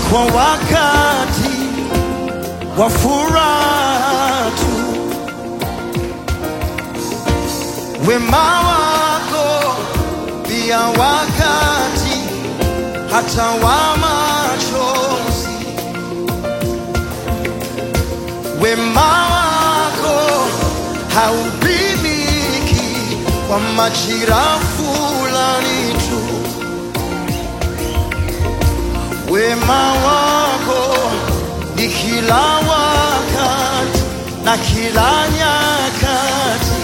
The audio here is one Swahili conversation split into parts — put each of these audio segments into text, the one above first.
kwa wakati wa furaha tu. Wema wako pia wakati hata wa machozi. Wema wako haupimiki kwa majira fulani tu. Wema wako ni kila wakati na kila nyakati.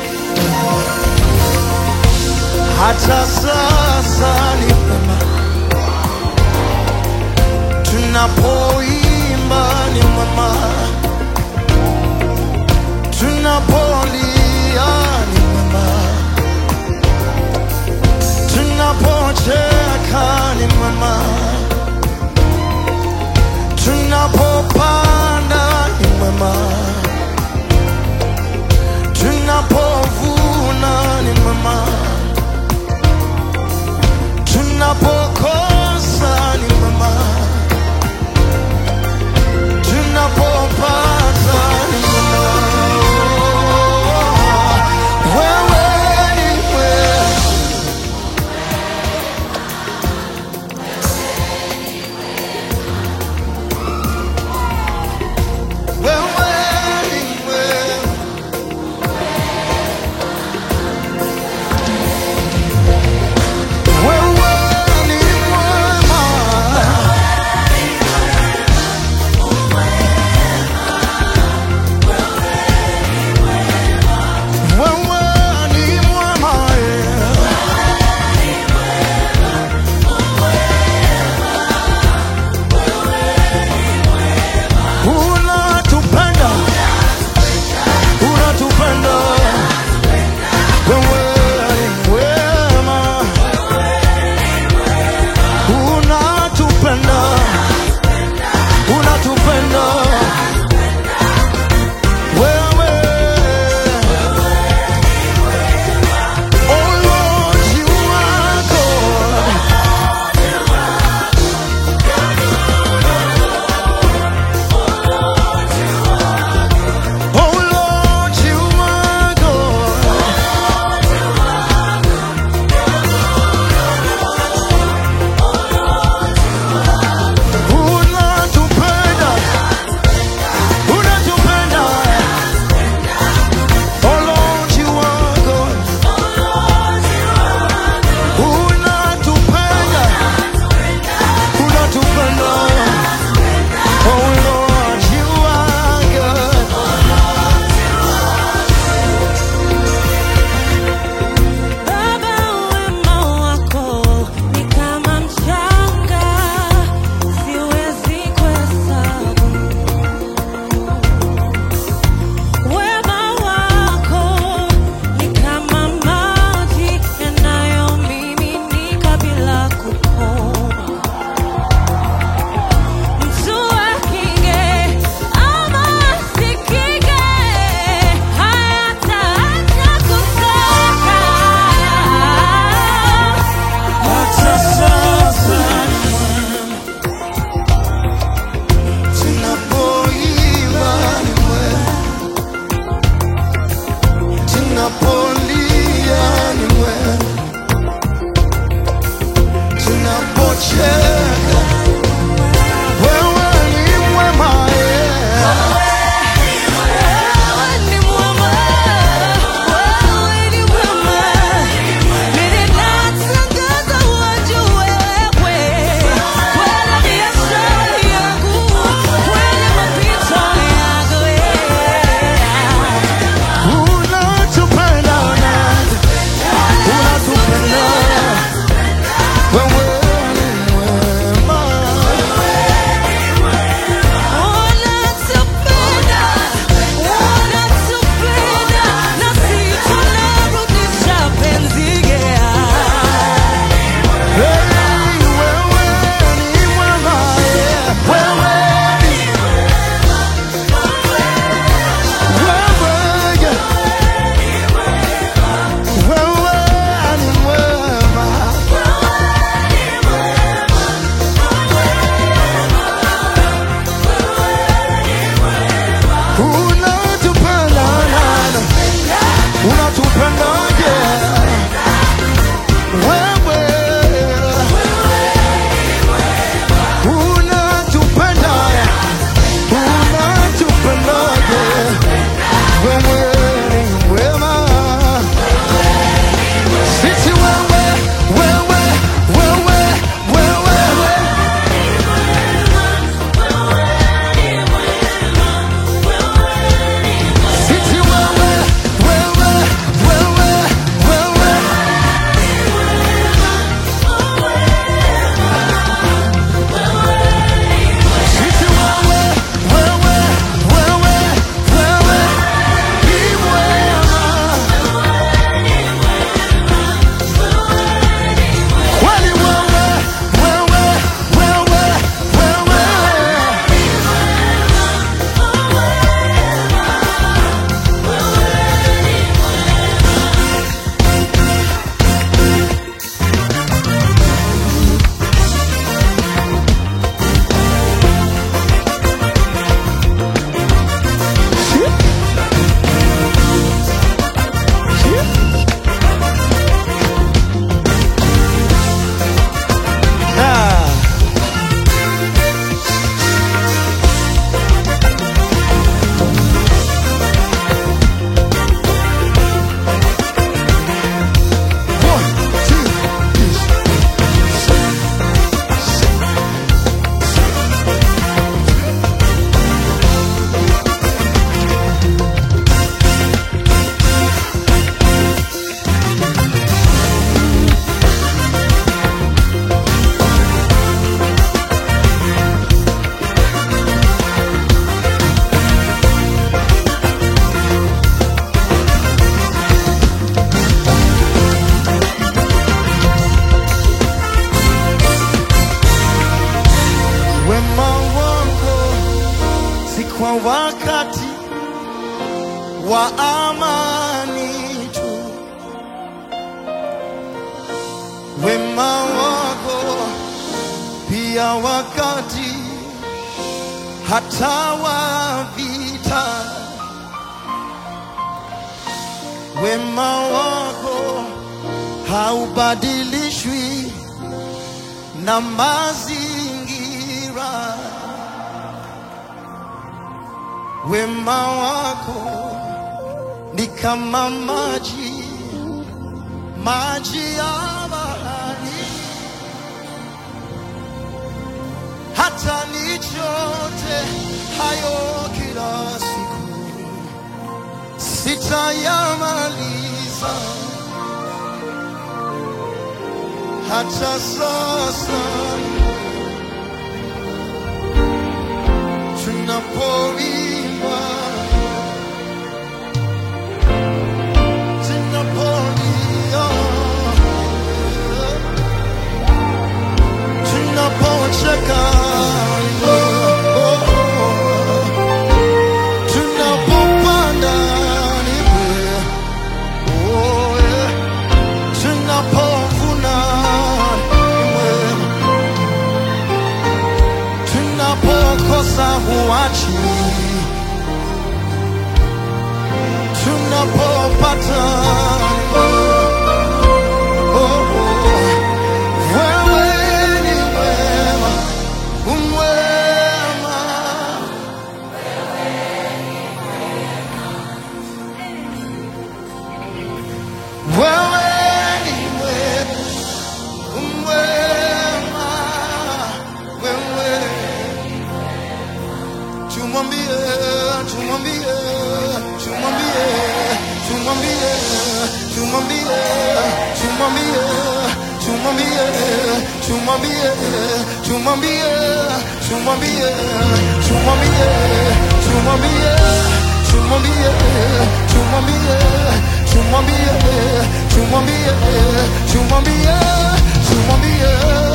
Hata sasa ni wema, tunapoimba ni wema, tunapolia ni wema, tunapocheka ni wema, tunapopanda ni wema, tunapovuna ni wema, tunapokosa ni wema, tunapopata ni wema. kwa wakati wa amani tu, wema wako pia wakati hata wa vita, wema wako haubadilishwi na mazingira, wema wako ni kama maji, maji ya bahari, hata nichote hayo kila siku sitayamaliza. Hata sasa tunapoimba, tunapolia, tunapocheka, tunapopanda tunapovuna, tunapokosa huachi, tunapopata wewe ni mwema, umwema, wewe ni mwema, umwema, wewe. Tumwambie, tumwambie, tumwambie, tumwambie, tumwambie, tumwambie, tumwambie, tumwambie, tumwambie, tumwambie, tumwambie, tumwambie, tumwambie, tumwambie, tumwambie, tumwambie, tumwambie, tumwambie,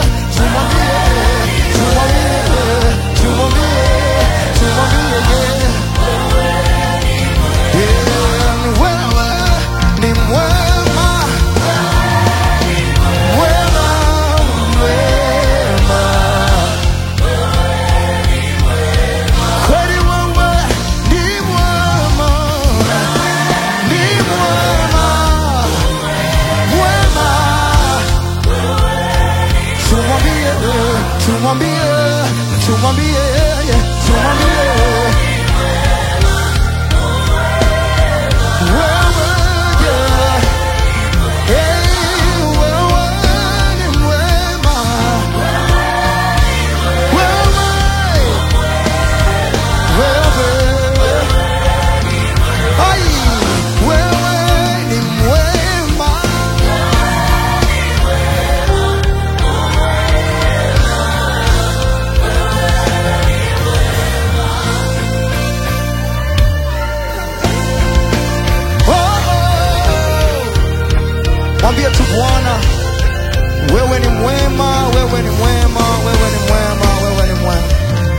Mwambie tu Bwana, wewe ni mwema, wewe ni mwema, wewe ni mwema, wewe ni mwema.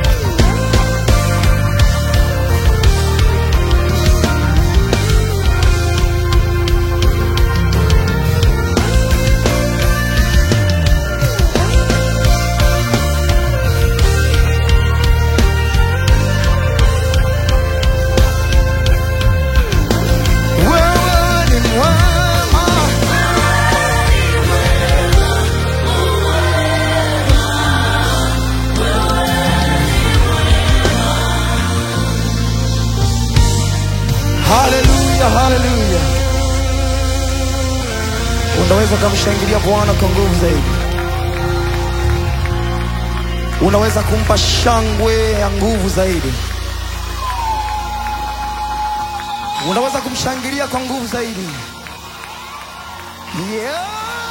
Hallelujah, hallelujah. Unaweza kumshangilia Bwana kwa nguvu zaidi. Unaweza kumpa shangwe ya nguvu zaidi. Unaweza kumshangilia kwa nguvu zaidi. Yeah.